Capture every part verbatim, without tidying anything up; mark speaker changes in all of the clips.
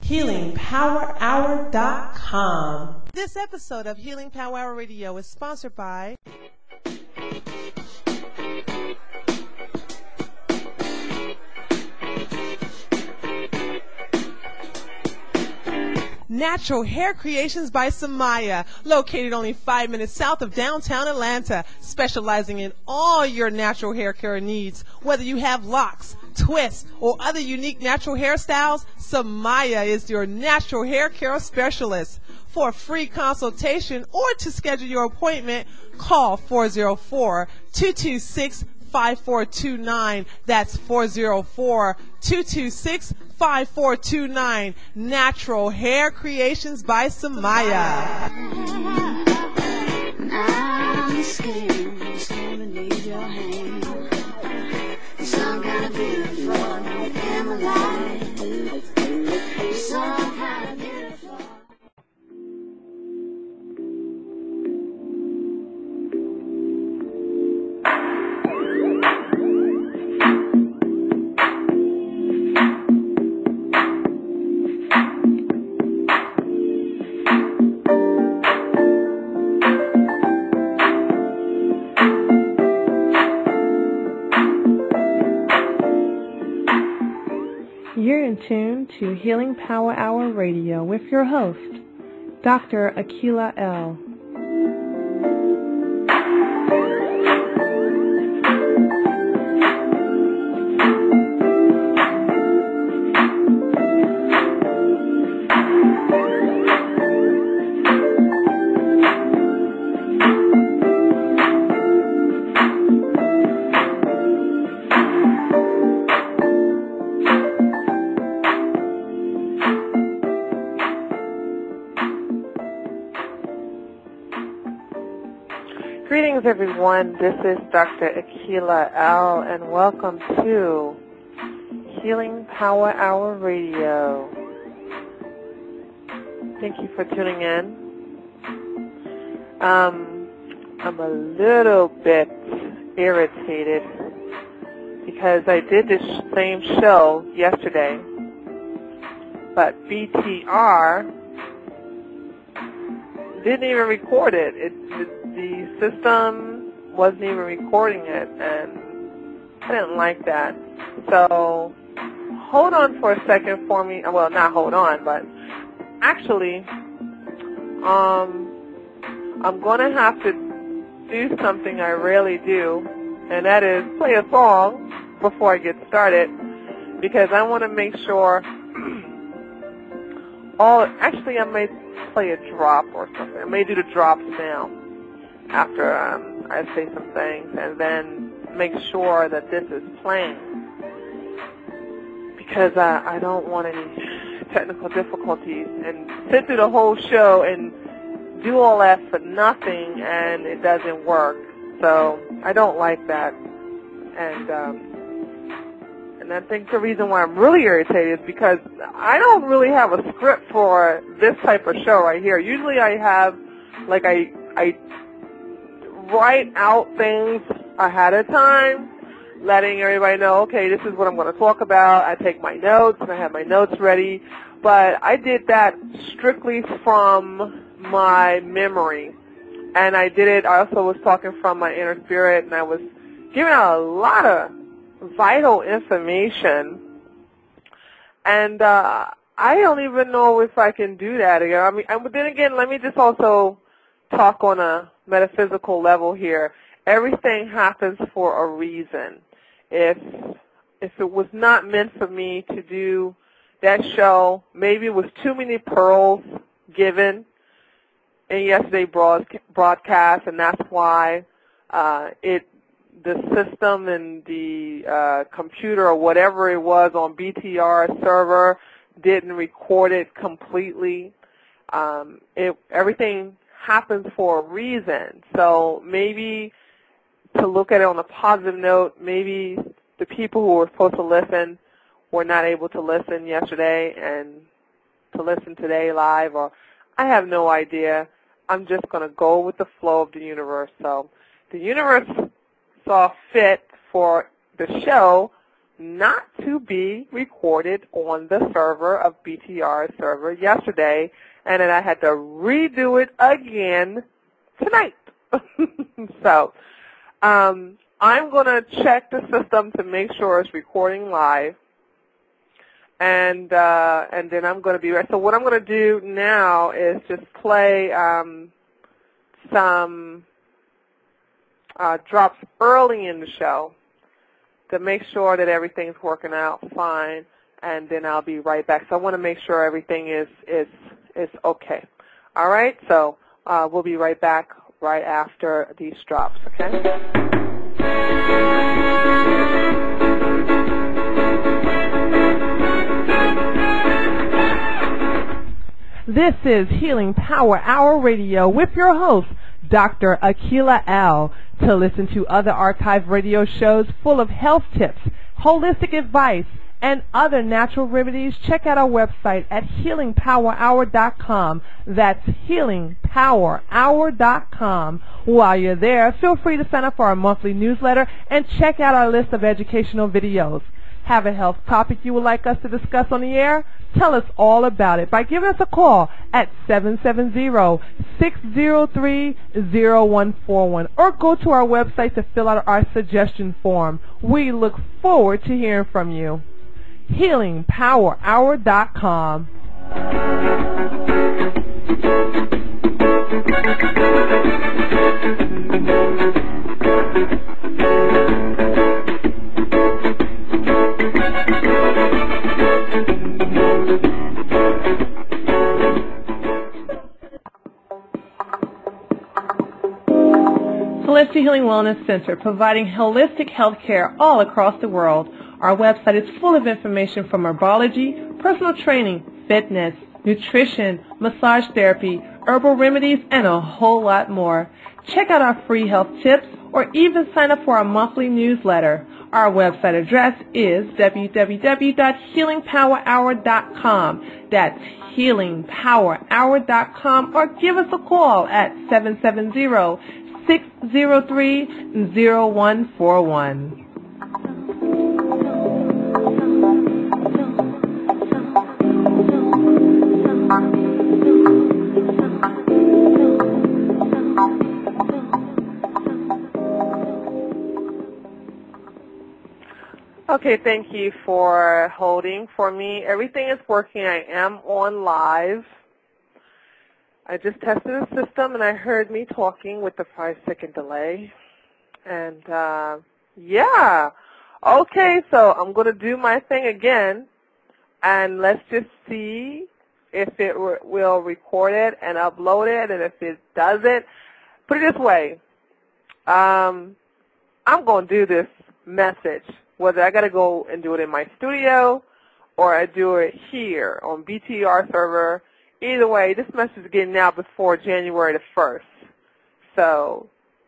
Speaker 1: healing power hour dot com. This episode of Healing Power Hour Radio is sponsored by Natural Hair Creations by Samaya, located only five minutes south of downtown Atlanta, specializing in all your natural hair care needs. Whether you have locks, twists, or other unique natural hairstyles, Samaya is your natural hair care specialist. For a free consultation or to schedule your appointment, call four oh four, two two six, five four two nine. That's four oh four, two two six, five four two nine. Natural Hair Creations by Samaya. I'm scared, scared to need your hand. Some kind of beautiful in my life. Some kind of beautiful. You're in tune to Healing Power Hour Radio with your host, Doctor Akilah L. Greetings, everyone. This is Doctor Akilah L, and welcome to Healing Power Hour Radio. Thank you for tuning in. Um, I'm a little bit irritated because I did this same show yesterday, but B T R didn't even record it. It, it the system wasn't even recording it, and I didn't like that. So hold on for a second for me. Well, not hold on, but actually, um, I'm going to have to do something I rarely do, and that is play a song before I get started, because I want to make sure all, actually I may play a drop or something. I may do the drops now after um, I say some things, and then make sure that this is playing, because uh, I don't want any technical difficulties and sit through the whole show and do all that for nothing and it doesn't work. So I don't like that, and um, and I think the reason why I'm really irritated is because I don't really have a script for this type of show right here. Usually I have, like I I write out things ahead of time, letting everybody know, okay, this is what I'm going to talk about. I take my notes, and I have my notes ready. But I did that strictly from my memory. And I did it, I also was talking from my inner spirit, and I was giving out a lot of vital information. And uh, I don't even know if I can do that again. I mean, but then again, let me just also talk on a metaphysical level here. Everything happens for a reason. If if it was not meant for me to do that show, maybe it was too many pearls given in yesterday's broadcast, and that's why uh, it the system and the uh, computer or whatever it was on B T R server didn't record it completely. Um, it everything happens for a reason. So maybe to look at it on a positive note, maybe the people who were supposed to listen were not able to listen yesterday and to listen today live, or I have no idea. I'm just going to go with the flow of the universe. So the universe saw fit for the show not to be recorded on the server of B T R's server yesterday, and then I had to redo it again tonight. So um, I'm going to check the system to make sure it's recording live, and uh, and then I'm going to be ready. So what I'm going to do now is just play um, some uh, drops early in the show to make sure that everything's working out fine, and then I'll be right back. So I want to make sure everything is is is okay. All right, so uh, we'll be right back right after these drops, okay? This is Healing Power Hour Radio with your host, Doctor Akilah L. To listen to other archived radio shows full of health tips, holistic advice, and other natural remedies, check out our website at healing power hour dot com. That's healing power hour dot com. While you're there, feel free to sign up for our monthly newsletter and check out our list of educational videos. Have a health topic you would like us to discuss on the air? Tell us all about it by giving us a call at seven seven zero, six zero three, zero one four one or go to our website to fill out our suggestion form. We look forward to hearing from you. healing power hour dot com. Celestial Healing Wellness Center, providing holistic health care all across the world. Our website is full of information from herbology, personal training, fitness, nutrition, massage therapy, herbal remedies, and a whole lot more. Check out our free health tips or even sign up for our monthly newsletter. Our website address is w w w dot healing power hour dot com. That's healing power hour dot com, or give us a call at seven seven zero, six zero three, zero one four one. Okay, thank you for holding for me. Everything is working. I am on live. I just tested the system, and I heard me talking with the five-second delay. And, uh, yeah. Okay, so I'm going to do my thing again, and let's just see if it will record it and upload it, and if it doesn't. Put it this way. Um, I'm going to do this message, whether I got to go and do it in my studio or I do it here on B T R server. Either way, this message is getting out before January the first. So,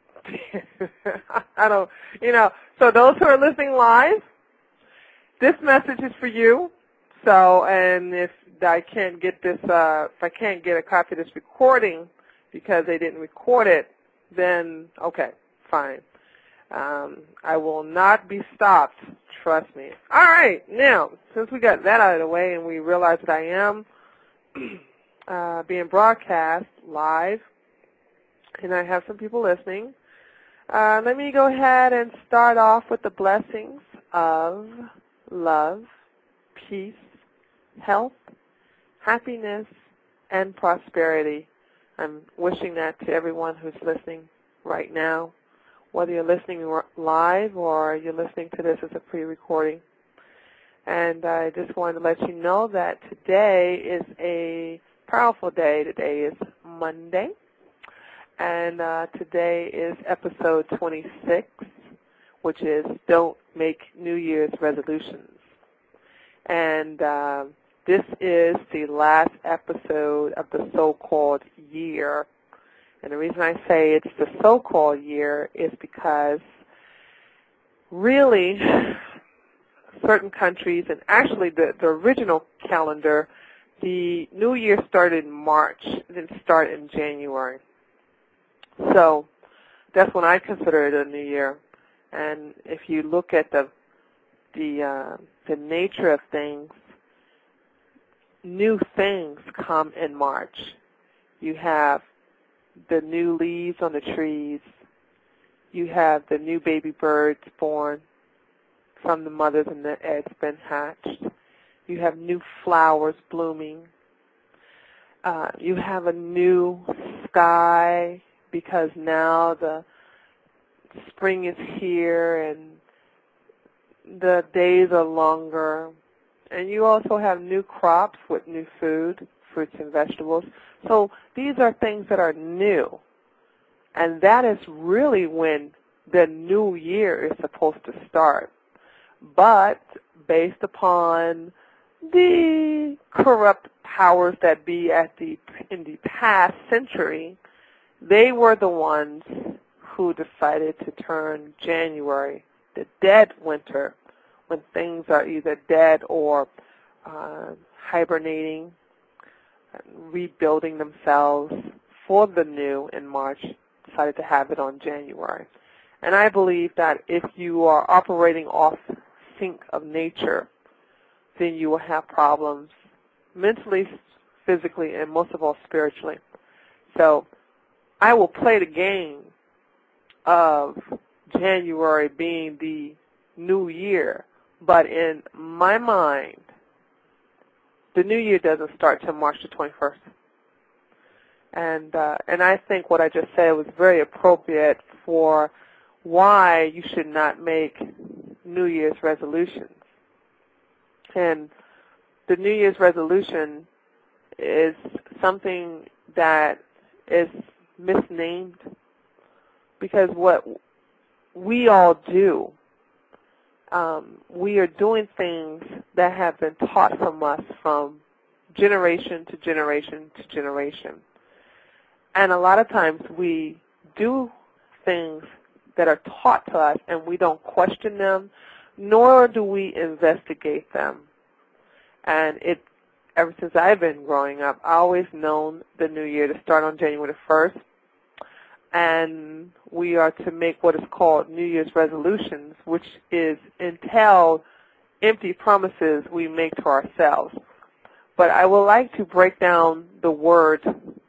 Speaker 1: I don't, you know, so those who are listening live, this message is for you. So, and if I can't get this, uh, if I can't get a copy of this recording because they didn't record it, then, okay, fine. Um, I will not be stopped, trust me. All right, now, since we got that out of the way and we realize that I am uh, being broadcast live and I have some people listening, uh, let me go ahead and start off with the blessings of love, peace, health, happiness, and prosperity. I'm wishing that to everyone who's listening right now, whether you're listening live or you're listening to this as a pre-recording. And I just wanted to let you know that today is a powerful day. Today is Monday. And uh, today is episode twenty-six, which is Don't Make New Year's Resolutions. And uh, this is the last episode of the so-called year. And the reason I say it's the so-called year is because really certain countries, and actually the, the original calendar, the new year started in March, it didn't start in January. So that's when I consider it a new year. And if you look at the the uh, the nature of things, new things come in March. You have the new leaves on the trees. You have the new baby birds born from the mothers and the eggs been hatched. You have new flowers blooming. Uh, you have a new sky because now the spring is here and the days are longer. And you also have new crops with new food, fruits and vegetables. So these are things that are new. And that is really when the new year is supposed to start. But based upon the corrupt powers that be at the in the past century, they were the ones who decided to turn January, the dead winter, when things are either dead or uh, hibernating, rebuilding themselves for the new in March, decided to have it on January. And I believe that if you are operating off sync of nature, then you will have problems mentally, physically, and most of all spiritually. So I will play the game of January being the new year, but in my mind, the new year doesn't start till March the twenty-first. And uh, and I think what I just said was very appropriate for why you should not make New Year's resolutions. And the New Year's resolution is something that is misnamed because what we all do, um, we are doing things that have been taught from us from generation to generation to generation. And a lot of times we do things that are taught to us and we don't question them, nor do we investigate them. And it, ever since I've been growing up, I always known the new year to start on January the first. And we are to make what is called New Year's resolutions, which is entailed empty promises we make to ourselves. But I would like to break down the word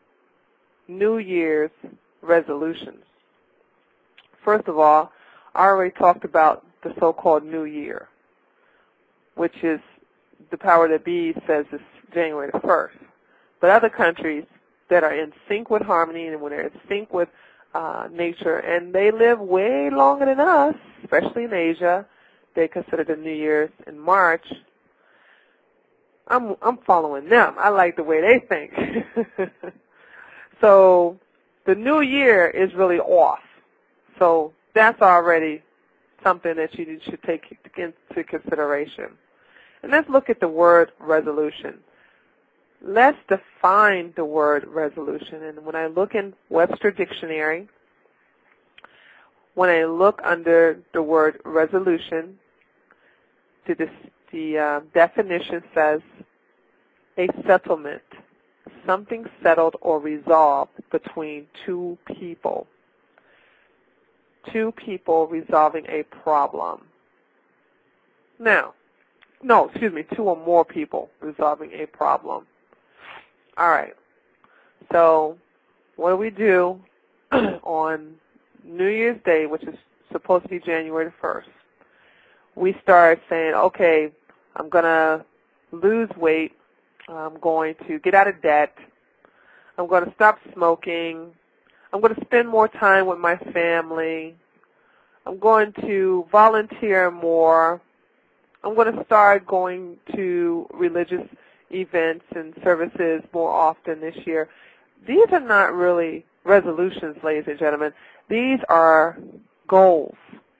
Speaker 1: New Year's resolutions. First of all, I already talked about the so-called New Year, which is the power that be says it's January the first. But other countries that are in sync with harmony and when they're in sync with uh, nature, and they live way longer than us, especially in Asia, they consider the New Year's in March. I'm, I'm following them. I like the way they think. So the new year is really off. So that's already something that you should take into consideration. And let's look at the word resolution. Let's define the word resolution. And when I look in Webster Dictionary, when I look under the word resolution, the, the uh, definition says a settlement, something settled or resolved between two people. Two people resolving a problem. Now, no, excuse me, two or more people resolving a problem. All right. So what do we do on New Year's Day, which is supposed to be January the first? We start saying, okay, I'm going to lose weight. I'm going to get out of debt. I'm going to stop smoking. I'm going to spend more time with my family. I'm going to volunteer more. I'm going to start going to religious events and services more often this year. These are not really resolutions, ladies and gentlemen. These are goals.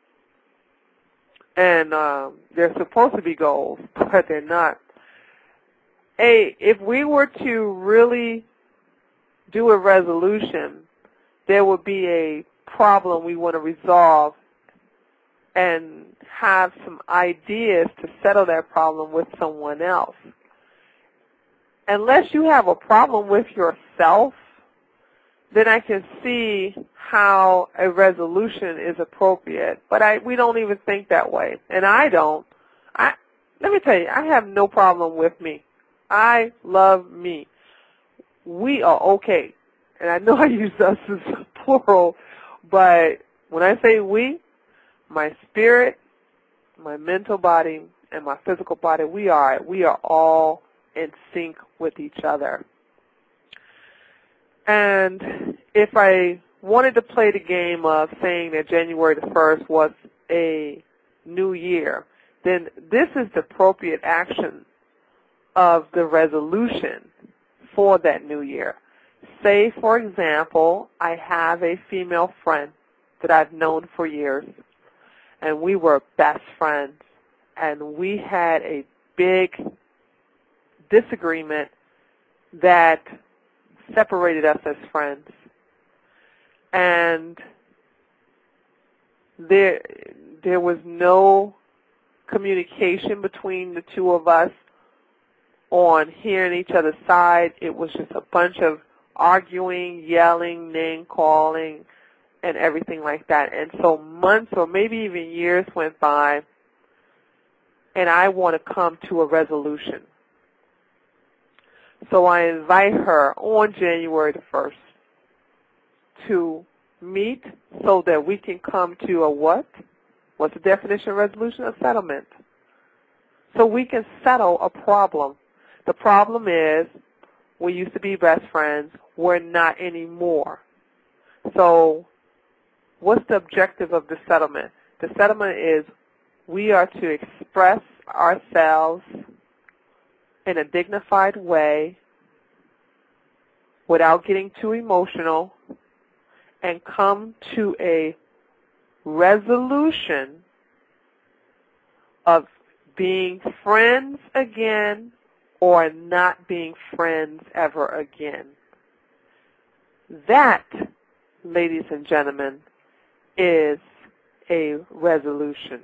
Speaker 1: And um, they're supposed to be goals, but they're not. Hey, if we were to really do a resolution, there would be a problem we want to resolve and have some ideas to settle that problem with someone else. Unless you have a problem with yourself, then I can see how a resolution is appropriate. But I, we don't even think that way. And I don't I let me tell you, I have no problem with me. I love me. We are okay. And I know I use us as plural, but when I say we, my spirit, my mental body, and my physical body, we are we are all in sync with each other. And if I wanted to play the game of saying that January the first was a new year, then this is the appropriate action of the resolution for that new year. Say, for example, I have a female friend that I've known for years, and we were best friends, and we had a big disagreement that separated us as friends. And there, there was no communication between the two of us on hearing each other's side. It was just a bunch of arguing, yelling, name-calling, and everything like that. And so months or maybe even years went by, and I want to come to a resolution. So I invite her on January the first to meet so that we can come to a what? What's the definition of resolution? A settlement. So we can settle a problem. The problem is we used to be best friends. We're not anymore. So what's the objective of the settlement? The settlement is we are to express ourselves in a dignified way without getting too emotional and come to a resolution of being friends again or not being friends ever again. That, ladies and gentlemen, is a resolution.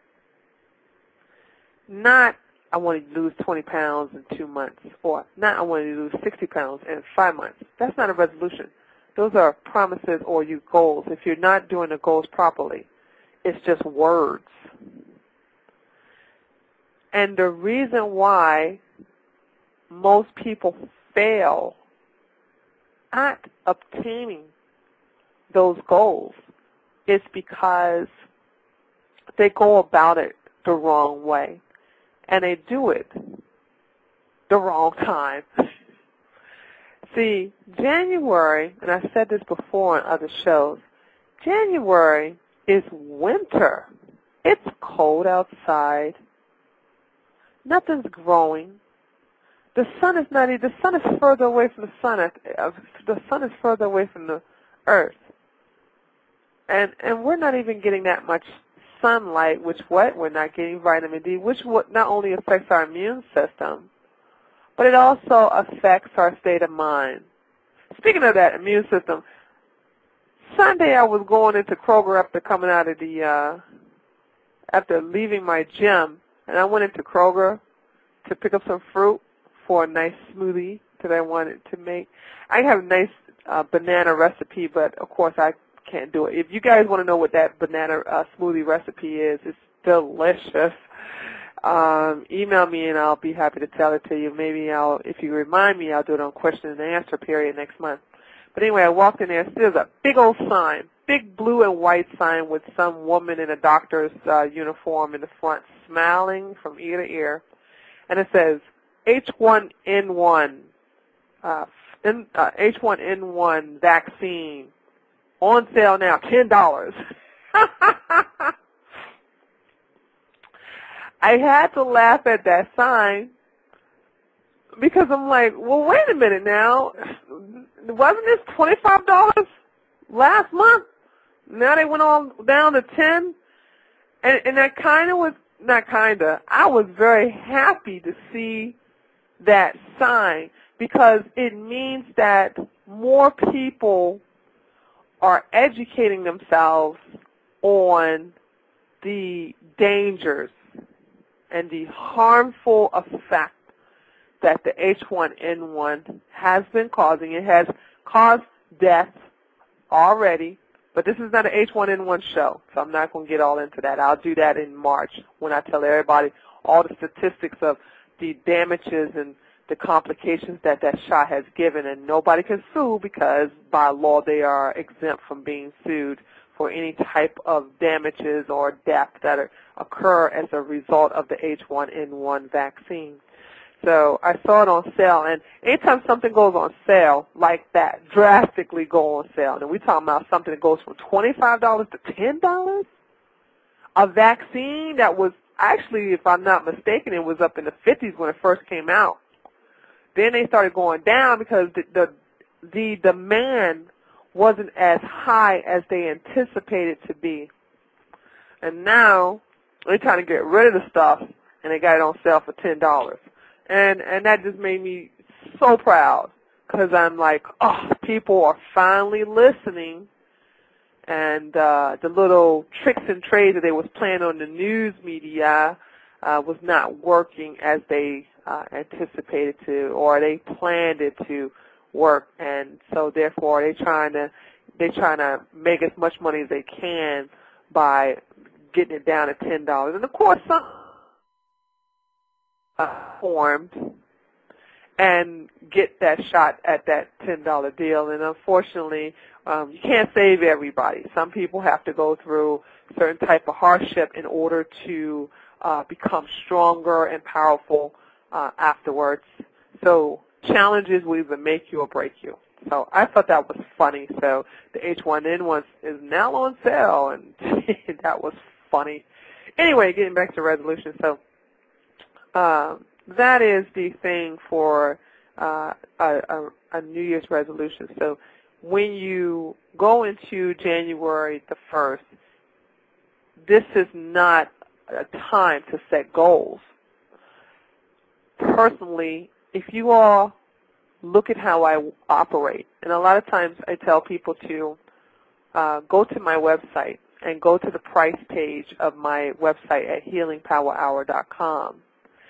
Speaker 1: Not, I want to lose twenty pounds in two months, or not, I want to lose sixty pounds in five months. That's not a resolution. Those are promises or you goals. If you're not doing the goals properly, it's just words. And the reason why most people fail at obtaining those goals is because they go about it the wrong way. And they do it the wrong time. See, January, and I've said this before on other shows, January is winter. It's cold outside. Nothing's growing. The sun is not even, the sun is further away from the sun. Uh, the sun is further away from the earth. And and we're not even getting that much sunlight, which what? We're not getting vitamin D, which what not only affects our immune system, but it also affects our state of mind. Speaking of that immune system, Sunday I was going into Kroger after coming out of the, uh, after leaving my gym, and I went into Kroger to pick up some fruit for a nice smoothie that I wanted to make. I have a nice uh, banana recipe, but of course I can't do it. If you guys want to know what that banana uh, smoothie recipe is, it's delicious. Um, email me and I'll be happy to tell it to you. Maybe I'll, if you remind me, I'll do it on question and answer period next month. But anyway, I walked in there. There's a big old sign, big blue and white sign with some woman in a doctor's uh, uniform in the front, smiling from ear to ear, and it says H one N one, uh, in, uh, H one N one vaccine on sale now, ten dollars. I had to laugh at that sign because I'm like, well, wait a minute now. Wasn't this twenty-five dollars last month? Now they went all down to ten? And, and that kind of was, not kind of, I was very happy to see that sign because it means that more people are educating themselves on the dangers and the harmful effect that the H one N one has been causing. It has caused deaths already, but this is not an H one N one show, so I'm not going to get all into that. I'll do that in March when I tell everybody all the statistics of the damages and the complications that that shot has given, and nobody can sue because by law they are exempt from being sued for any type of damages or death that are, occur as a result of the H one N one vaccine. So I saw it on sale, and anytime something goes on sale like that, drastically go on sale, and we're talking about something that goes from twenty-five dollars to ten dollars, a vaccine that was actually, if I'm not mistaken, it was up in the fifties when it first came out. Then they started going down because the, the, the demand wasn't as high as they anticipated to be. And now they're trying to get rid of the stuff, and they got it on sale for ten dollars. And, and that just made me so proud because I'm like, oh, people are finally listening. And uh, the little tricks and trades that they was playing on the news media uh, was not working as they uh, anticipated to, or they planned it to work. And so therefore, they trying to they trying to make as much money as they can by getting it down to ten dollars. And of course, some uh, formed and get that shot at that ten dollar deal. And unfortunately, um, you can't save everybody. Some people have to go through certain type of hardship in order to uh, become stronger and powerful uh, afterwards. So challenges will either make you or break you. So I thought that was funny. So the H one N one is now on sale, and that was funny. Anyway, getting back to resolution. So uh, that is the thing for uh, a, a, a New Year's resolution. So when you go into January the first, this is not a time to set goals. Personally, if you all look at how I operate, and a lot of times I tell people to uh, go to my website and go to the price page of my website at healing power hour dot com.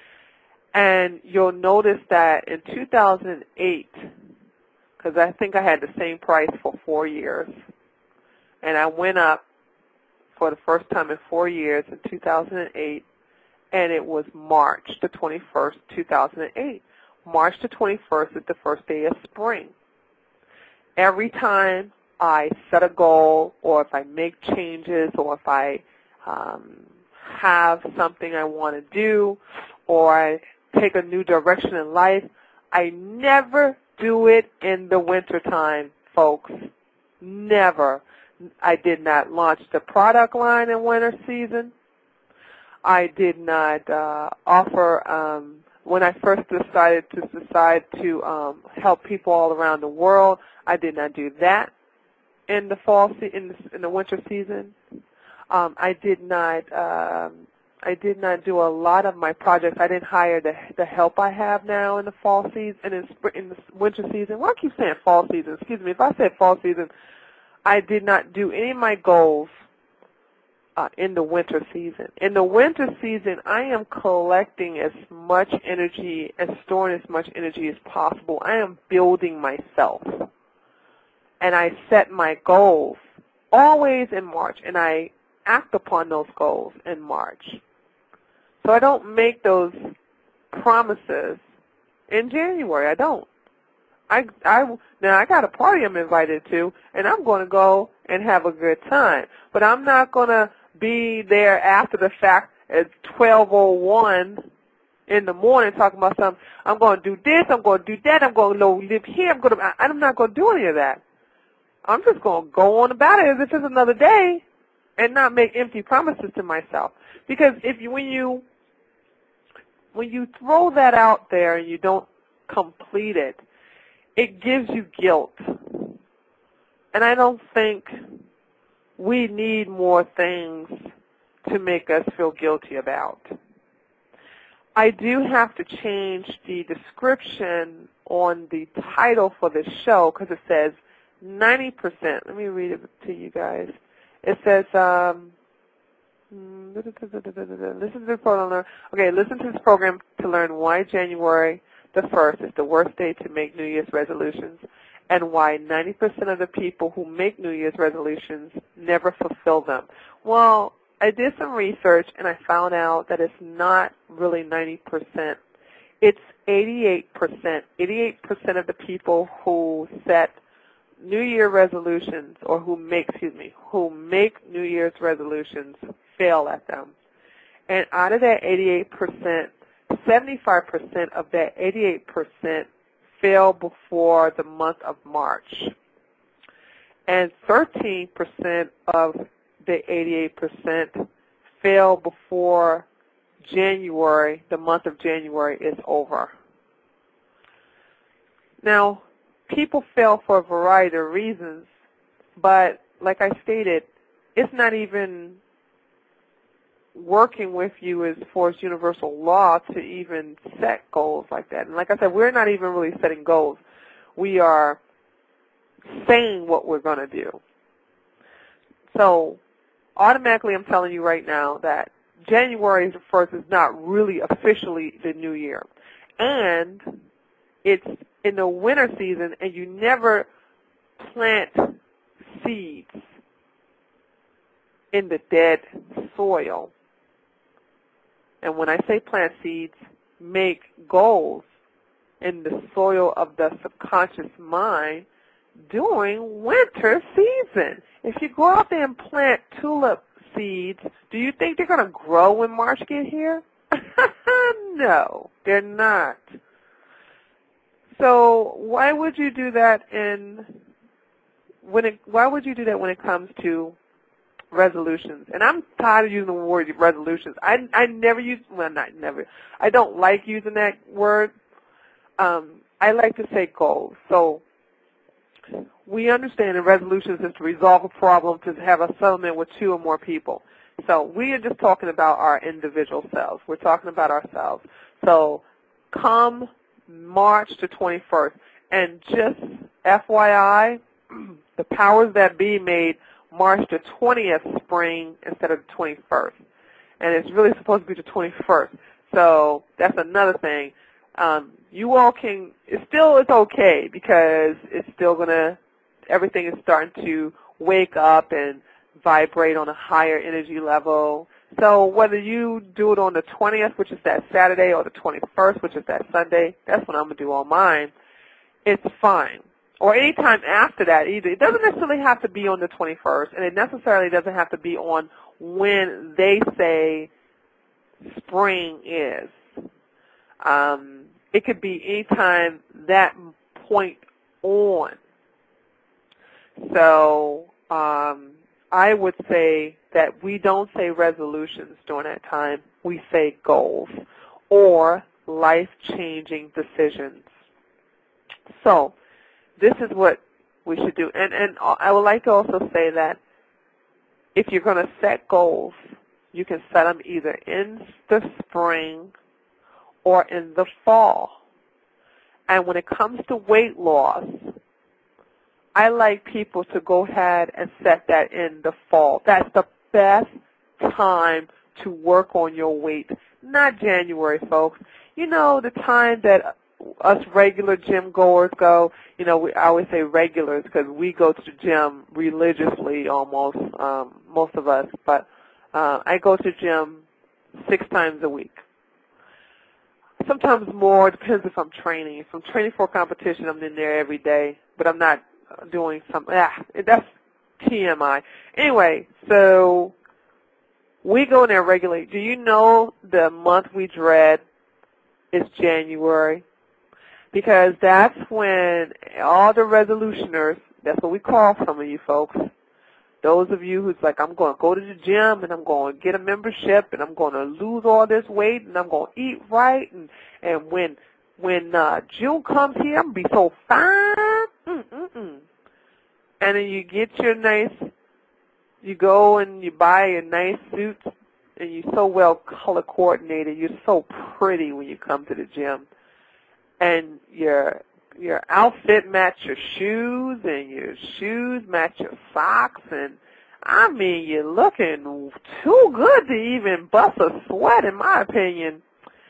Speaker 1: And you'll notice that in two thousand eight, because I think I had the same price for four years, and I went up for the first time in four years in two thousand eight, and it was March the twenty-first, two thousand eight. March the twenty-first is the first day of spring. Every time I set a goal, or if I make changes, or if I um, have something I want to do, or I take a new direction in life, I never do it in the wintertime, folks. Never. I did not launch the product line in winter season. I did not uh, offer, um, when I first decided to decide to um, help people all around the world, I did not do that in the fall, se in, the, in the winter season. Um, I did not. Um, I did not do a lot of my projects. I didn't hire the the help I have now in the fall season and in, in the winter season. Well, I keep saying fall season. Excuse me. If I said fall season, I did not do any of my goals uh, in the winter season. In the winter season, I am collecting as much energy and storing as much energy as possible. I am building myself. And I set my goals always in March, and I act upon those goals in March. So I don't make those promises in January. I don't. I, I, now, I got a party I'm invited to, and I'm going to go and have a good time. But I'm not going to be there after the fact at twelve oh one in the morning talking about something. I'm going to do this. I'm going to do that. I'm going to live here. I'm going to, I'm not going to do any of that. I'm just going to go on about it as if it's another day and not make empty promises to myself. Because if you, when you, when you throw that out there and you don't complete it, it gives you guilt. And I don't think we need more things to make us feel guilty about. I do have to change the description on the title for the show because it says ninety percent. Let me read it to you guys. It says, um, listen to this program. Okay, listen to this program to learn why January the first is the worst day to make New Year's resolutions and why ninety percent of the people who make New Year's resolutions never fulfill them. Well, I did some research and I found out that it's not really ninety percent. It's eighty-eight percent. eighty-eight percent of the people who set New Year resolutions or who make, excuse me, who make New Year's resolutions fail at them. And out of that eighty-eight percent, seventy-five percent of that eighty-eight percent fail before the month of March. And thirteen percent of the eighty-eight percent fail before January, the month of January is over. Now, people fail for a variety of reasons, but like I stated, it's not even working with you as far as universal law to even set goals like that. And like I said, we're not even really setting goals. We are saying what we're going to do. So automatically I'm telling you right now that January first is not really officially the new year. And it's in the winter season and you never plant seeds in the dead soil. And when I say plant seeds, make goals in the soil of the subconscious mind during winter season. If you go out there and plant tulip seeds, do you think they're going to grow when March get here? No, they're not. So why would you do that in when it, why would you do that when it comes to resolutions? And I'm tired of using the word resolutions. I, I never use, well, not never. I don't like using that word. Um, I like to say goals. So we understand that resolutions is to resolve a problem, to have a settlement with two or more people. So we are just talking about our individual selves. We're talking about ourselves. So come March the twenty-first, and just F Y I, the powers that be made March the twentieth spring instead of the twenty-first. And it's really supposed to be the twenty-first. So that's another thing. Um, you all can, it's still, it's okay because it's still going to, everything is starting to wake up and vibrate on a higher energy level. So whether you do it on the twentieth, which is that Saturday, or the twenty-first, which is that Sunday, that's when I'm going to do all mine, it's fine. Or any time after that either. It doesn't necessarily have to be on the twenty-first, and it necessarily doesn't have to be on when they say spring is. Um, it could be any time that point on. So um, I would say that we don't say resolutions during that time. We say goals or life-changing decisions. So this is what we should do. And, and I would like to also say that if you're going to set goals, you can set them either in the spring or in the fall. And when it comes to weight loss, I like people to go ahead and set that in the fall. That's the best time to work on your weight. Not January, folks. You know, the time that us regular gym goers go, you know, we, I always say regulars because we go to the gym religiously almost, um, most of us. But uh, I go to the gym six times a week. Sometimes more, depends if I'm training. If I'm training for a competition, I'm in there every day, but I'm not doing something. Ah, that's T M I. Anyway, so we go in there regularly. Do you know the month we dread is January? Because that's when all the resolutioners, that's what we call some of you folks, those of you who's like, I'm going to go to the gym and I'm going to get a membership and I'm going to lose all this weight and I'm going to eat right. And, and when when uh, June comes here, I'm going to be so fine. Mm-mm-mm. And then you get your nice, you go and you buy a nice suit and you're so well color coordinated. You're so pretty when you come to the gym. And your your outfit match your shoes, and your shoes match your socks, and I mean, you're looking too good to even bust a sweat, in my opinion.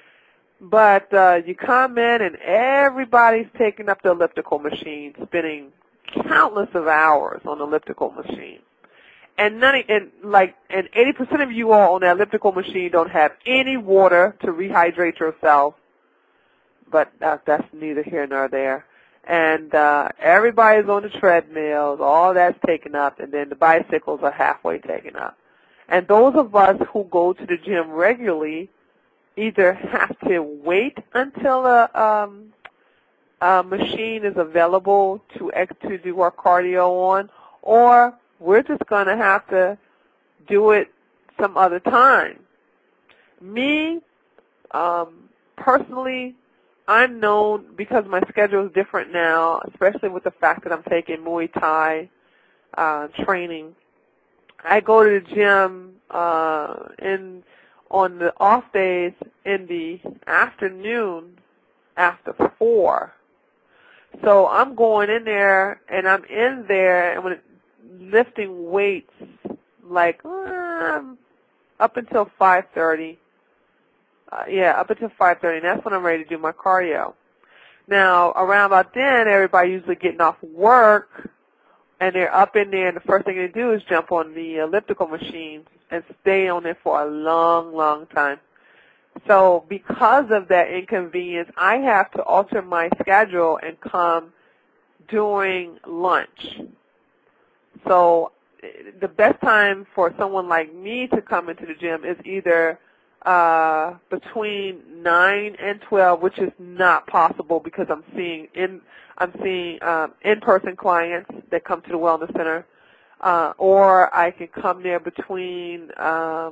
Speaker 1: But uh, you come in, and everybody's taking up the elliptical machine, spending countless of hours on the elliptical machine. And none, and like, and eighty percent of you all on the elliptical machine don't have any water to rehydrate yourself. But that, that's neither here nor there. And uh, everybody's on the treadmills, all that's taken up, and then the bicycles are halfway taken up. And those of us who go to the gym regularly either have to wait until a, um, a machine is available to to do our cardio on, or we're just going to have to do it some other time. Me, um, personally, I'm known because my schedule is different now, especially with the fact that I'm taking Muay Thai uh, training. I go to the gym uh, in on the off days in the afternoon after four. So I'm going in there, and I'm in there and when it, lifting weights like um, up until five thirty. Uh, yeah, up until five thirty, and that's when I'm ready to do my cardio. Now, around about then, everybody usually getting off work, and they're up in there, and the first thing they do is jump on the elliptical machine and stay on it for a long, long time. So because of that inconvenience, I have to alter my schedule and come during lunch. So the best time for someone like me to come into the gym is either uh, between nine and twelve, which is not possible because I'm seeing in I'm seeing um, in-person clients that come to the Wellness Center, uh, or I can come there between um,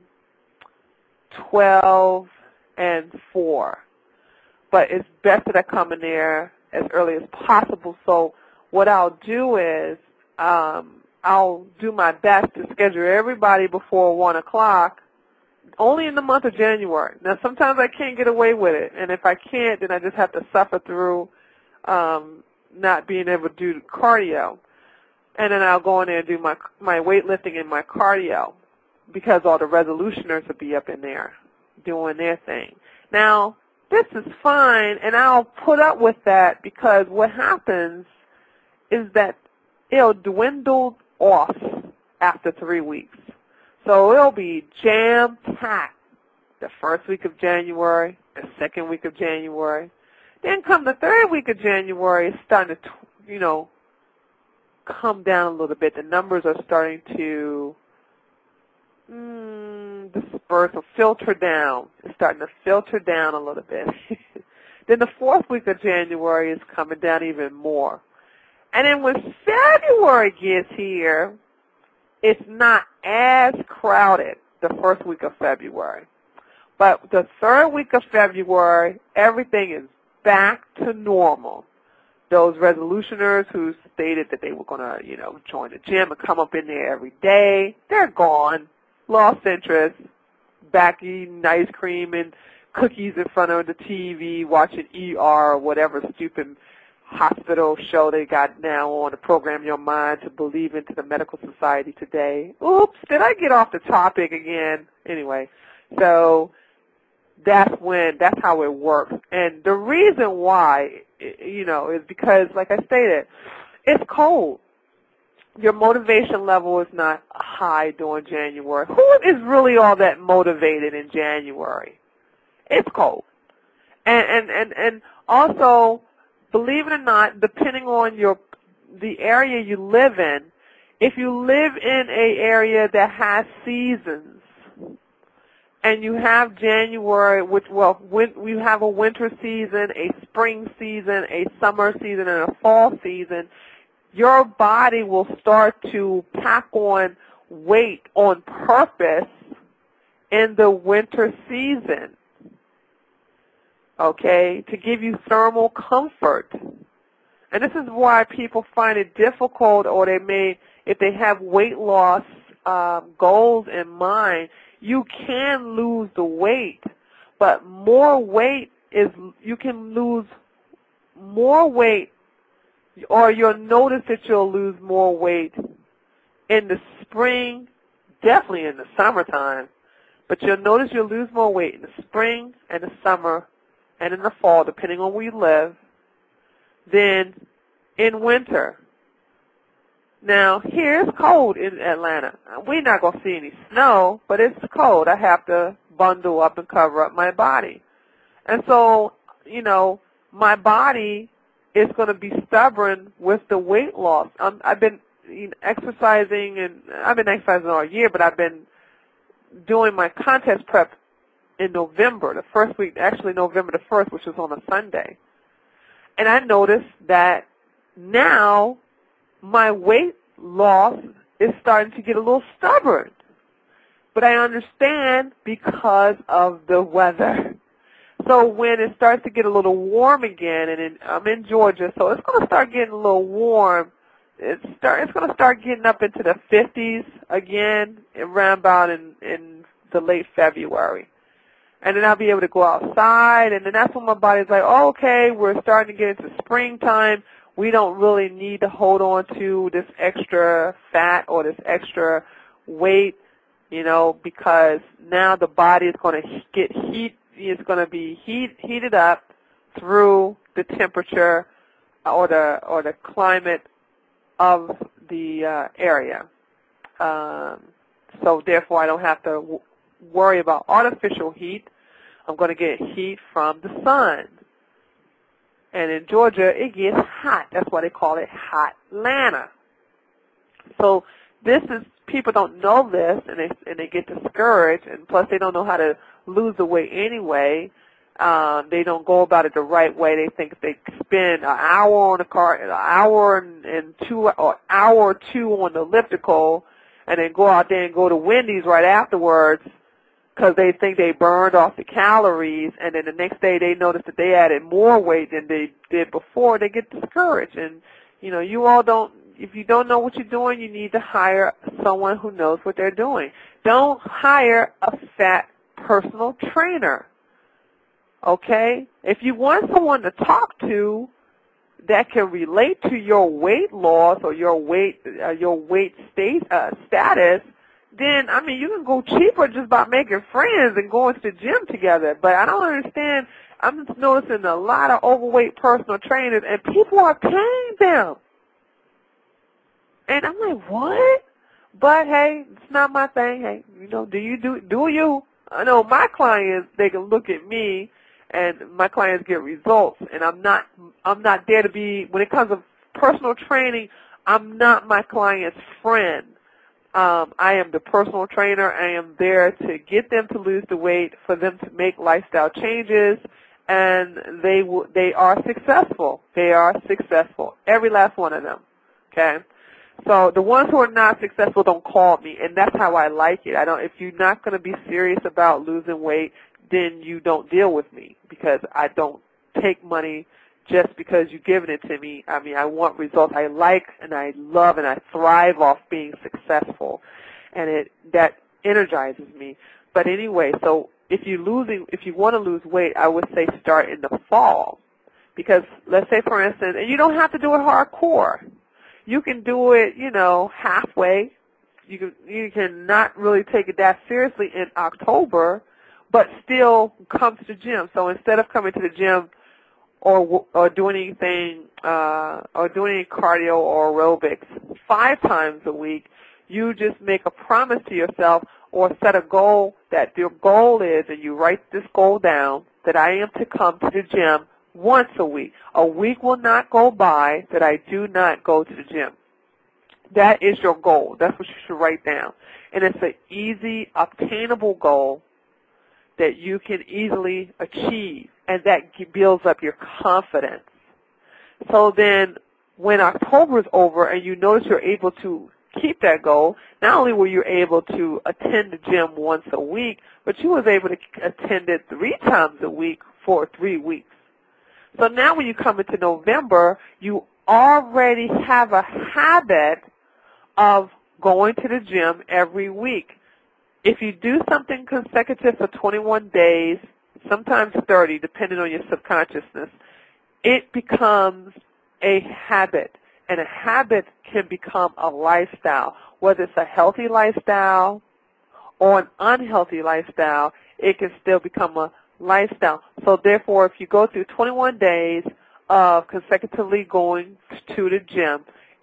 Speaker 1: twelve and four. But it's best that I come in there as early as possible. So what I'll do is um, I'll do my best to schedule everybody before one o'clock, only in the month of January. Now, sometimes I can't get away with it, and if I can't, then I just have to suffer through um, not being able to do cardio. And then I'll go in there and do my my weightlifting and my cardio because all the resolutioners will be up in there doing their thing. Now, this is fine, and I'll put up with that because what happens is that it'll dwindle off after three weeks. So it'll be jam-packed the first week of January, the second week of January. Then come the third week of January, it's starting to, you know, come down a little bit. The numbers are starting to mm, disperse or filter down. It's starting to filter down a little bit. Then the fourth week of January is coming down even more. And then when February gets here, it's not as crowded the first week of February. But the third week of February, everything is back to normal. Those resolutioners who stated that they were going to, you know, join the gym and come up in there every day, they're gone, lost interest, back eating ice cream and cookies in front of the T V, watching E R or whatever stupid hospital show they got now on to program your mind to believe into the medical society today. Oops, did I get off the topic again? Anyway, so that's when, that's how it works. And the reason why, you know, is because, like I stated, it's cold. Your motivation level is not high during January. Who is really all that motivated in January? It's cold. And, and, and, and also, believe it or not, depending on your the area you live in, if you live in an area that has seasons, and you have January, which, well, when, you have a winter season, a spring season, a summer season, and a fall season, your body will start to pack on weight on purpose in the winter season, okay, to give you thermal comfort. And this is why people find it difficult, or they may, if they have weight loss um, goals in mind, you can lose the weight, but more weight is, you can lose more weight, or you'll notice that you'll lose more weight in the spring, definitely in the summertime, but you'll notice you'll lose more weight in the spring and the summer and in the fall, depending on where you live, than in winter. Now, here it's cold in Atlanta. We're not going to see any snow, but it's cold. I have to bundle up and cover up my body. And so, you know, my body is going to be stubborn with the weight loss. Um, I've been you know, exercising, and I've been exercising all year, but I've been doing my contest prep in November, the first week, actually November the first, which was on a Sunday. And I noticed that now my weight loss is starting to get a little stubborn. But I understand because of the weather. So when it starts to get a little warm again, and in, I'm in Georgia, so it's going to start getting a little warm. It's, start, it's going to start getting up into the fifties again around about in, in the late February. And then I'll be able to go outside, and then that's when my body's like, oh, okay, we're starting to get into springtime. We don't really need to hold on to this extra fat or this extra weight, you know, because now the body is going to get heat. It's going to be heat, heated up through the temperature or the or the climate of the uh, area. Um, so therefore, I don't have to w- worry about artificial heat. I'm going to get heat from the sun. And in Georgia, it gets hot. That's why they call it Hot Atlanta. So this is, people don't know this, and they and they get discouraged, and plus they don't know how to lose the weight anyway. Um, they don't go about it the right way. They think if they spend an hour on the car, an hour and, and two, or hour or two on the elliptical, and then go out there and go to Wendy's right afterwards, because they think they burned off the calories, and then the next day they notice that they added more weight than they did before, they get discouraged. And, you know, you all don't, if you don't know what you're doing, you need to hire someone who knows what they're doing. Don't hire a fat personal trainer, okay? If you want someone to talk to that can relate to your weight loss or your weight, uh, your weight state, uh, status, then, I mean, you can go cheaper just by making friends and going to the gym together. But I don't understand. I'm just noticing a lot of overweight personal trainers, and people are paying them. And I'm like, what? But, hey, it's not my thing. Hey, you know, do you do, do you? I know my clients, they can look at me, and my clients get results. And I'm not, I'm not there to be, when it comes to personal training, I'm not my client's friend. Um, I am the personal trainer. I am there to get them to lose the weight, for them to make lifestyle changes, and they w- they are successful. They are successful, every last one of them. Okay, so the ones who are not successful don't call me, and that's how I like it. I don't. If you're not going to be serious about losing weight, then you don't deal with me, because I don't take money just because you're giving it to me. I mean, I want results. I like and I love and I thrive off being successful, and it that energizes me. But anyway, so if you losing, if you want to lose weight, I would say start in the fall, because let's say, for instance, and you don't have to do it hardcore. You can do it, you know, halfway. You can you can not really take it that seriously in October, but still come to the gym. So instead of coming to the gym or or doing anything, uh, or doing any cardio or aerobics five times a week, you just make a promise to yourself or set a goal that your goal is, and you write this goal down, that I am to come to the gym once a week. A week will not go by that I do not go to the gym. That is your goal. That's what you should write down. And it's an easy, obtainable goal that you can easily achieve, and that builds up your confidence. So then when October is over and you notice you're able to keep that goal, not only were you able to attend the gym once a week, but you was able to attend it three times a week for three weeks. So now when you come into November, you already have a habit of going to the gym every week. If you do something consecutive for twenty-one days, sometimes thirty, depending on your subconsciousness, it becomes a habit. And a habit can become a lifestyle. Whether it's a healthy lifestyle or an unhealthy lifestyle, it can still become a lifestyle. So therefore, if you go through twenty-one days of consecutively going to the gym, it's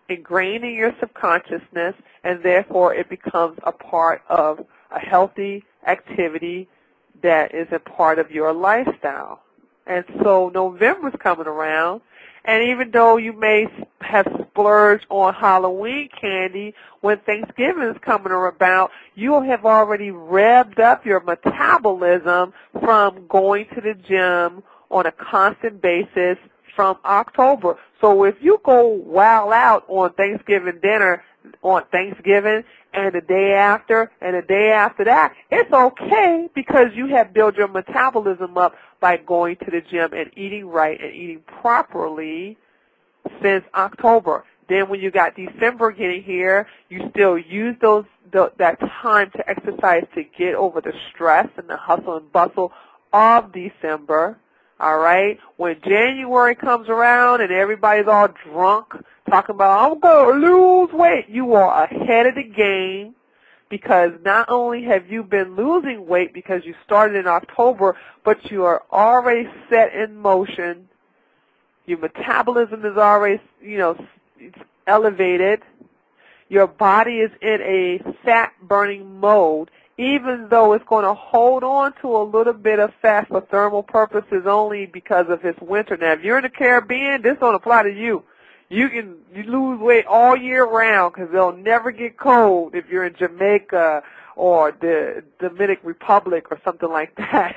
Speaker 1: ingrained in your subconsciousness, and therefore it becomes a part of a healthy activity that is a part of your lifestyle. And so November's coming around, and even though you may have splurged on Halloween candy, when Thanksgiving is coming about, you'll have already revved up your metabolism from going to the gym on a constant basis from October. So if you go wow out on Thanksgiving dinner on Thanksgiving and the day after and the day after that, it's okay because you have built your metabolism up by going to the gym and eating right and eating properly since October. Then when you got December getting here, you still use those the, that time to exercise to get over the stress and the hustle and bustle of December. All right? When January comes around and everybody's all drunk, talking about, I'm going to lose weight, you are ahead of the game because not only have you been losing weight because you started in October, but you are already set in motion. Your metabolism is already, you know, it's elevated. Your body is in a fat-burning mode, even though it's going to hold on to a little bit of fat for thermal purposes only because of its winter. Now, if you're in the Caribbean, this don't apply to you. You can you lose weight all year round because they'll never get cold if you're in Jamaica or the Dominican Republic or something like that.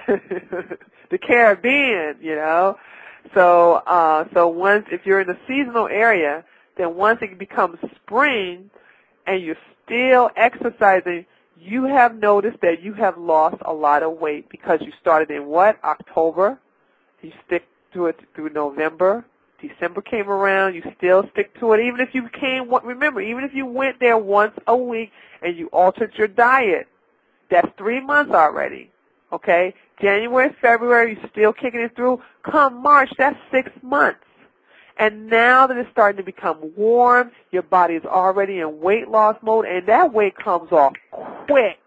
Speaker 1: The Caribbean, you know. So, uh, so once if you're in the seasonal area, then once it becomes spring and you're still exercising, you have noticed that you have lost a lot of weight because you started in what? October. You stick to it through November. December came around. You still stick to it. Even if you came, remember, even if you went there once a week and you altered your diet, that's three months already. Okay? January, February, you're still kicking it through. Come March, that's six months. And now that it's starting to become warm, your body is already in weight loss mode, and that weight comes off quick.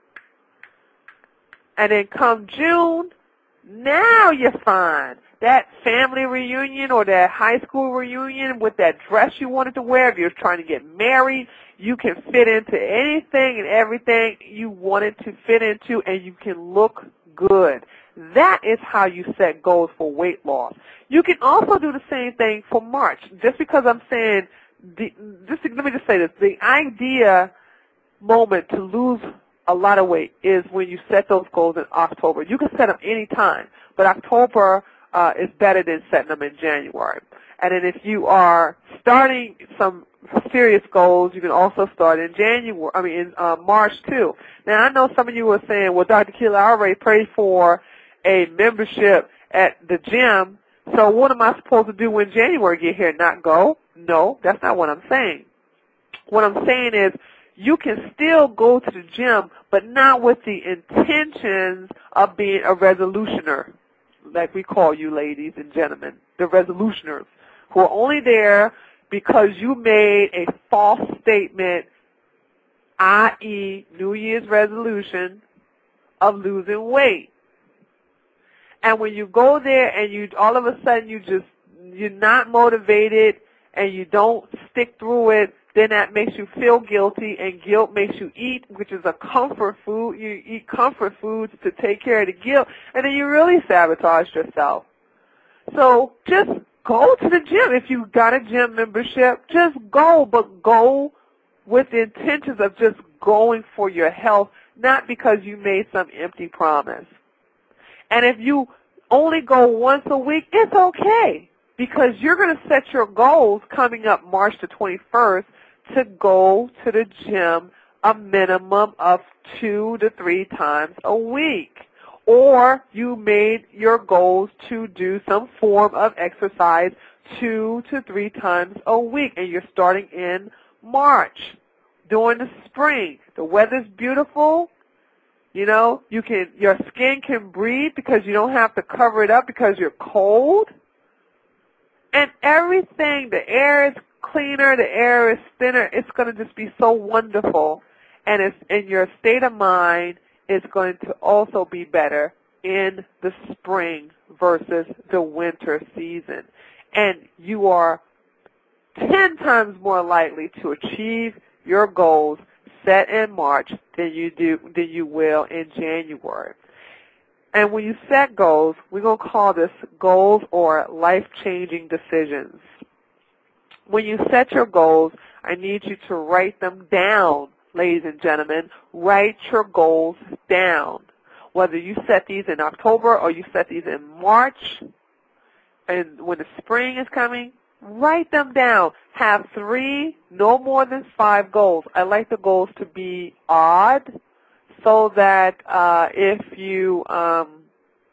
Speaker 1: And then come June, now you're fine. That family reunion or that high school reunion with that dress you wanted to wear, if you're trying to get married, you can fit into anything and everything you wanted to fit into, and you can look good. That is how you set goals for weight loss. You can also do the same thing for March. Just because I'm saying, the, just let me just say this, the idea moment to lose a lot of weight is when you set those goals in October. You can set them any time, but October uh, is better than setting them in January. And then if you are starting some serious goals, you can also start in January, I mean in uh, March too. Now I know some of you were saying, well, Doctor Keeler, I already paid for a membership at the gym, so what am I supposed to do when January get here? Not go? No, that's not what I'm saying. What I'm saying is you can still go to the gym, but not with the intentions of being a resolutioner, like we call you ladies and gentlemen, the resolutioners, who are only there because you made a false statement, that is New Year's resolution of losing weight. And when you go there and you all of a sudden you just, you're not motivated and you don't stick through it, then that makes you feel guilty, and guilt makes you eat, which is a comfort food. You eat comfort foods to take care of the guilt, and then you really sabotage yourself. So just go to the gym. If you've got a gym membership, just go, but go with the intentions of just going for your health, not because you made some empty promise. And if you only go once a week, it's okay, because you're going to set your goals coming up March the twenty-first to go to the gym a minimum of two to three times a week. Or you made your goals to do some form of exercise two to three times a week, and you're starting in March. During the spring, the weather's beautiful. You know, you can, your skin can breathe because you don't have to cover it up because you're cold. And everything, the air is cleaner, the air is thinner. It's going to just be so wonderful. And it's, and your state of mind is going to also be better in the spring versus the winter season. And you are ten times more likely to achieve your goals set in March than you do than you will in January. And when you set goals, we're going to call this goals or life-changing decisions. When you set your goals, I need you to write them down, ladies and gentlemen. Write your goals down. Whether you set these in October or you set these in March, and when the spring is coming, write them down. Have three, no more than five goals. I like the goals to be odd so that uh, if you, um,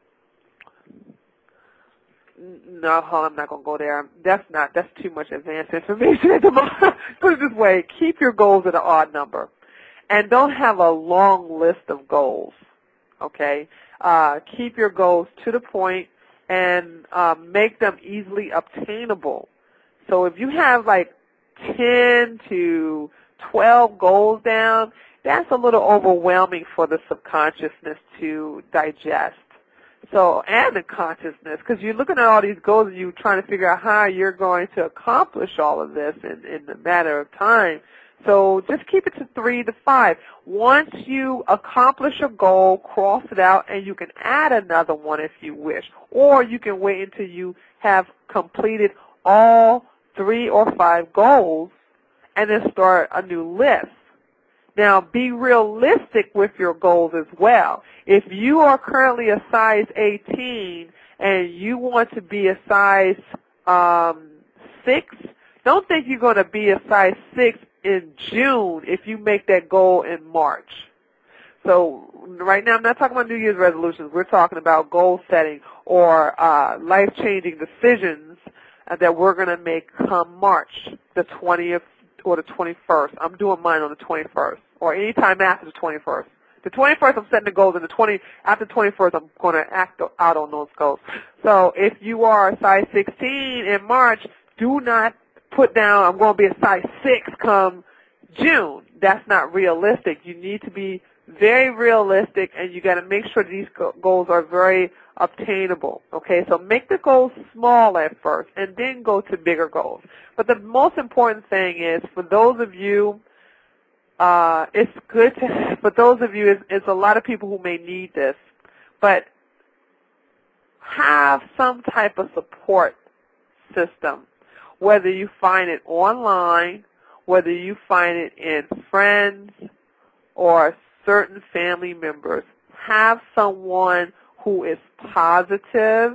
Speaker 1: no, I'm not going to go there. That's not, that's too much advanced information at the moment. Put it this way, keep your goals at an odd number. And don't have a long list of goals, okay? Uh, keep your goals to the point and um, make them easily obtainable. So if you have like ten to twelve goals down, that's a little overwhelming for the subconsciousness to digest. So, and the consciousness, because you're looking at all these goals and you're trying to figure out how you're going to accomplish all of this in, in a matter of time. So just keep it to three to five. Once you accomplish a goal, cross it out, and you can add another one if you wish. Or you can wait until you have completed all three or five goals and then start a new list. Now, be realistic with your goals as well. If you are currently a size eighteen and you want to be a size um, six, don't think you're going to be a size six in June if you make that goal in March. So right now I'm not talking about New Year's resolutions. We're talking about goal setting or uh, life-changing decisions uh, that we're going to make come March the twentieth or the twenty-first. I'm doing mine on the twenty-first or any time after the twenty-first. The twenty-first I'm setting the goals, and the twenty after the twenty-first I'm going to act out on those goals. So if you are a size sixteen in March, do not put down I'm going to be a size six come June. That's not realistic. You need to be very realistic, and you got to make sure these goals are very obtainable. Okay, so make the goals small at first, and then go to bigger goals. But the most important thing is, for those of you, uh, it's good to, for those of you, it's, it's a lot of people who may need this, but have some type of support system, whether you find it online, whether you find it in friends or certain family members. Have someone who is positive,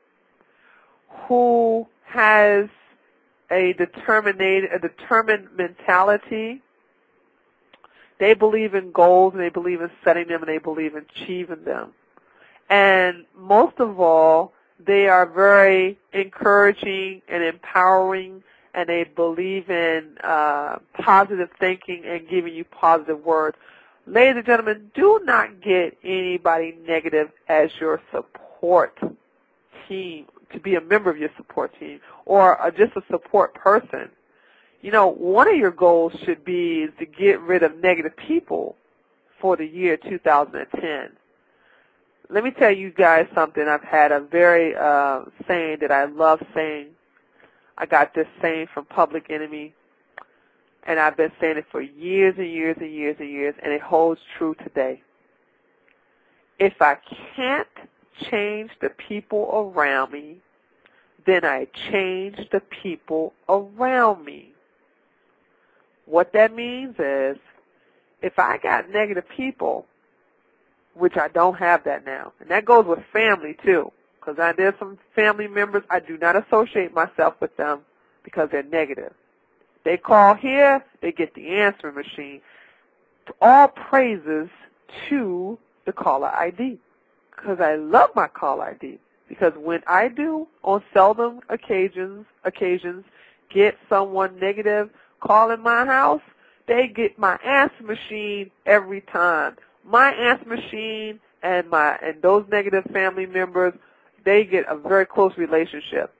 Speaker 1: who has a determined, a determined mentality. They believe in goals, and they believe in setting them, and they believe in achieving them. And most of all, they are very encouraging and empowering, and they believe in uh, positive thinking and giving you positive words. Ladies and gentlemen, do not get anybody negative as your support team, to be a member of your support team, or uh, just a support person. You know, one of your goals should be to get rid of negative people for the year two thousand ten. Let me tell you guys something. I've had a very uh, saying that I love saying. I got this saying from Public Enemy, and I've been saying it for years and years and years and years, and it holds true today. If I can't change the people around me, then I change the people around me. What that means is, if I got negative people, which I don't have that now, and that goes with family too, because there's some family members, I do not associate myself with them because they're negative. They call here, they get the answering machine. All praises to the caller I D, because I love my caller I D. Because when I do, on seldom occasions, occasions, get someone negative calling my house, they get my answer machine every time. My answer machine and my and those negative family members, they get a very close relationship.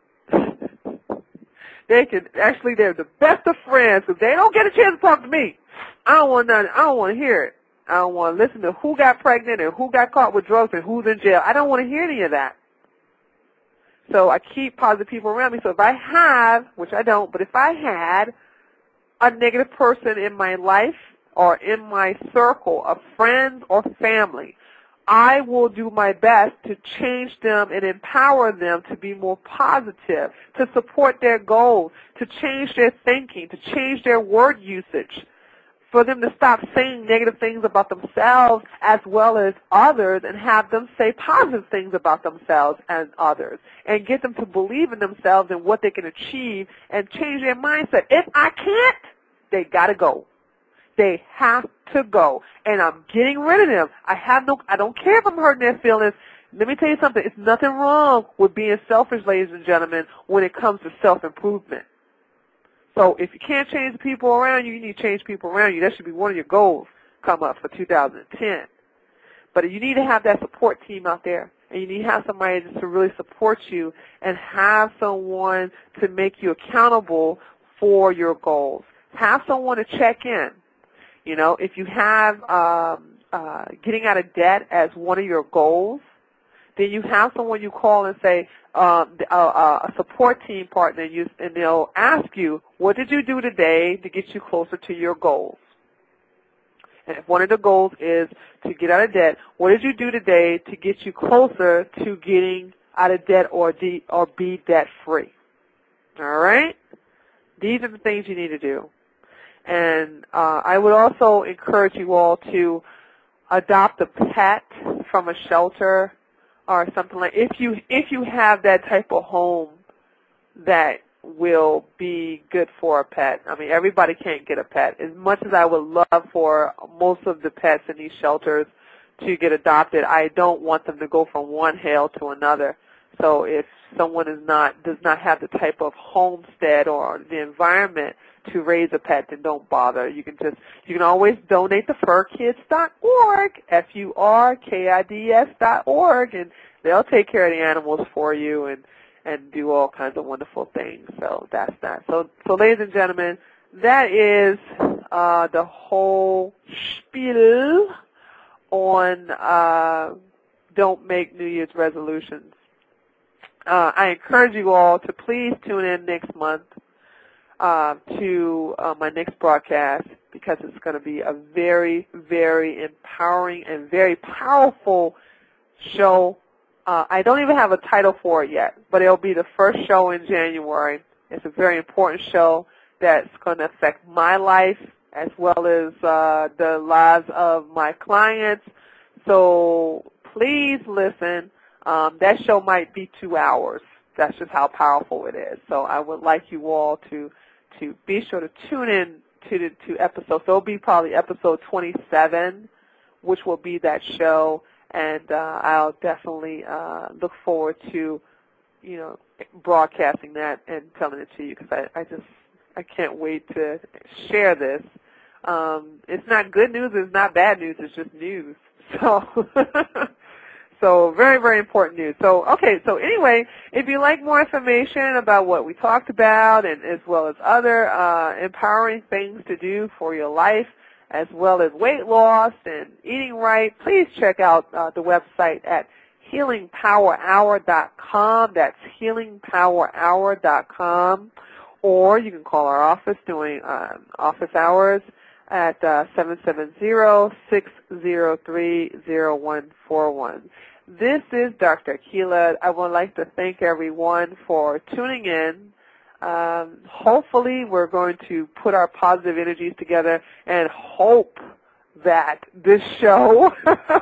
Speaker 1: They can actually, they're the best of friends. If they don't get a chance to talk to me, I don't want none. I don't want to hear it. I don't want to listen to who got pregnant and who got caught with drugs and who's in jail. I don't want to hear any of that. So I keep positive people around me. So if I have, which I don't, but if I had a negative person in my life or in my circle of friends or family, I will do my best to change them and empower them to be more positive, to support their goals, to change their thinking, to change their word usage, for them to stop saying negative things about themselves as well as others and have them say positive things about themselves and others, and get them to believe in themselves and what they can achieve and change their mindset. If I can't, they got to go. They have to go, and I'm getting rid of them. I have no, I don't care if I'm hurting their feelings. Let me tell you something. It's nothing wrong with being selfish, ladies and gentlemen, when it comes to self-improvement. So if you can't change the people around you, you need to change people around you. That should be one of your goals come up for two thousand ten. But you need to have that support team out there, and you need to have somebody just to really support you and have someone to make you accountable for your goals. Have someone to check in. You know, if you have um, uh, getting out of debt as one of your goals, then you have someone you call and say, um, a, a support team partner, and, you, and they'll ask you, what did you do today to get you closer to your goals? And if one of the goals is to get out of debt, what did you do today to get you closer to getting out of debt or, de- or be debt-free? All right? These are the things you need to do. And uh, I would also encourage you all to adopt a pet from a shelter or something like. If you if you have that type of home that will be good for a pet. I mean, everybody can't get a pet. As much as I would love for most of the pets in these shelters to get adopted, I don't want them to go from one hell to another. So if someone is not does not have the type of homestead or the environment to raise a pet, then don't bother. You can just you can always donate to fur kids dot org, F U R K I D S dot org, and they'll take care of the animals for you and and do all kinds of wonderful things. So that's that. So so ladies and gentlemen, that is uh, the whole spiel on uh, don't make New Year's resolutions. Uh, I encourage you all to please tune in next month uh, to uh, my next broadcast, because it's going to be a very, very empowering and very powerful show. Uh, I don't even have a title for it yet, but it'll be the first show in January. It's a very important show that's going to affect my life as well as uh, the lives of my clients. So please listen. Um, that show might be two hours. That's just how powerful it is. So I would like you all to to be sure to tune in to the to episode. So it'll be probably episode twenty-seven, which will be that show, and uh, I'll definitely uh, look forward to, you know, broadcasting that and telling it to you, because I, I just I can't wait to share this. Um, it's not good news. It's not bad news. It's just news. So. So very, very important news. So, okay, so anyway, if you like more information about what we talked about, and as well as other uh, empowering things to do for your life, as well as weight loss and eating right, please check out uh, the website at healing power hour dot com. That's healing power hour dot com. Or you can call our office during uh, office hours at uh, seven seven zero, six zero three, zero one four one. This is Doctor Akilah. I would like to thank everyone for tuning in. Um, hopefully we're going to put our positive energies together and hope that this show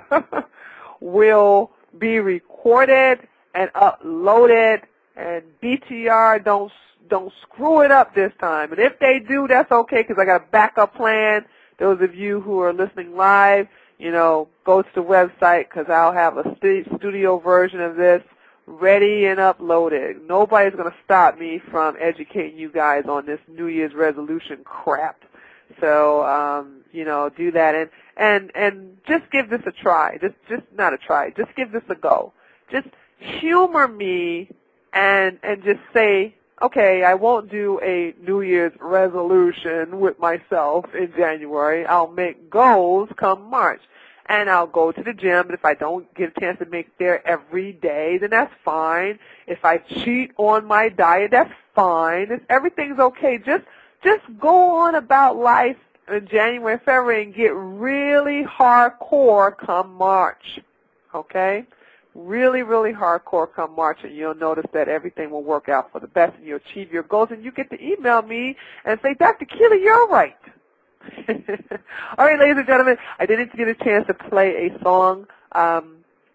Speaker 1: will be recorded and uploaded, and B T R don't don't screw it up this time. And if they do, that's okay, because I got a backup plan. Those of you who are listening live, you know, go to the website, because I'll have a studio version of this ready and uploaded. Nobody's going to stop me from educating you guys on this New Year's resolution crap. So, um, you know, do that, and and and just give this a try. Just just not a try. Just give this a go. Just humor me and and just say, okay, I won't do a New Year's resolution with myself in January. I'll make goals come March. and I'll go to the gym. But if I don't get a chance to make it there every day, then that's fine. If I cheat on my diet, that's fine. It's, everything's okay. Just just go on about life in January, February, and get really hardcore come March. Okay? Really, really hardcore come March, and you'll notice that everything will work out for the best, and you'll achieve your goals, and you get to email me and say, Doctor Keeley, you're right. All right, ladies and gentlemen, I didn't get a chance to play a song um,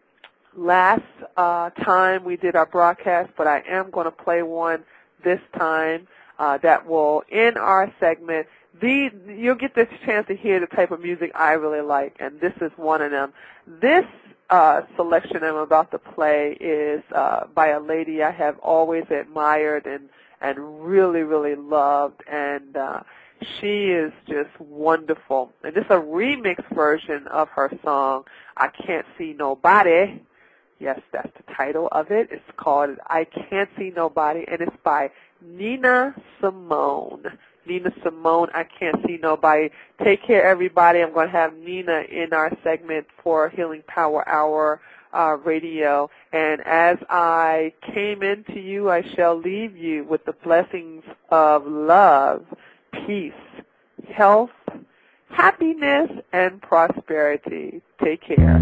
Speaker 1: last uh, time we did our broadcast, but I am going to play one this time uh, that will end our segment. The, you'll get this chance to hear the type of music I really like, and this is one of them. This uh, selection I'm about to play is uh, by a lady I have always admired and, and really, really loved, and uh, she is just wonderful. And this is a remix version of her song, I Can't See Nobody. Yes, that's the title of it. It's called I Can't See Nobody, and it's by Nina Simone. Nina Simone, I Can't See Nobody. Take care, everybody. I'm going to have Nina in our segment for Healing Power Hour uh, radio. And as I came into you, I shall leave you with the blessings of love, peace, health, happiness, and prosperity. Take care.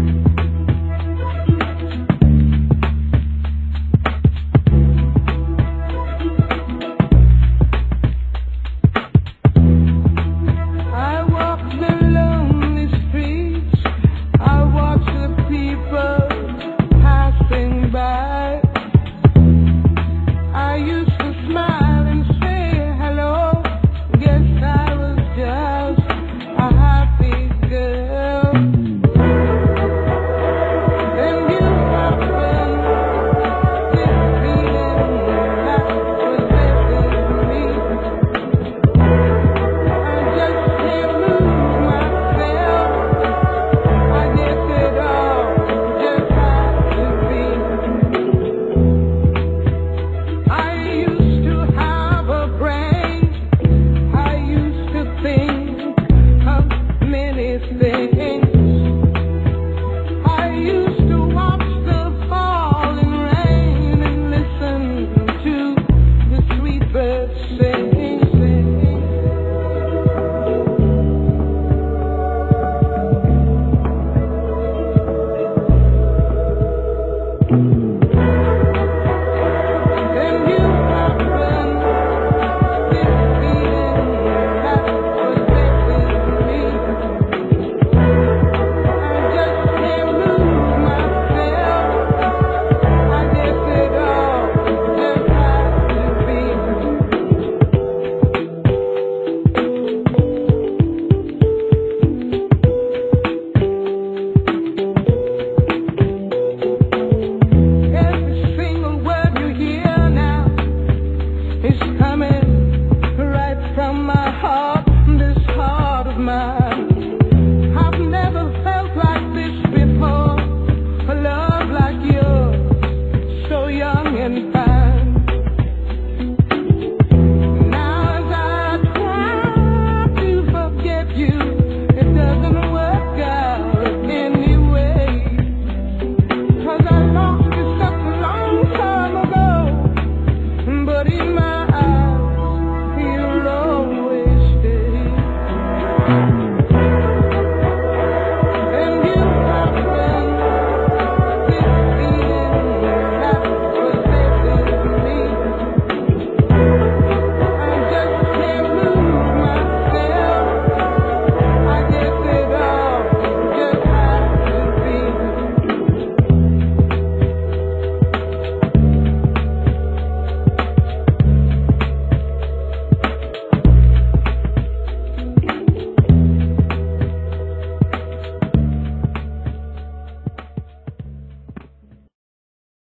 Speaker 2: Coming right from my heart, this heart of mine.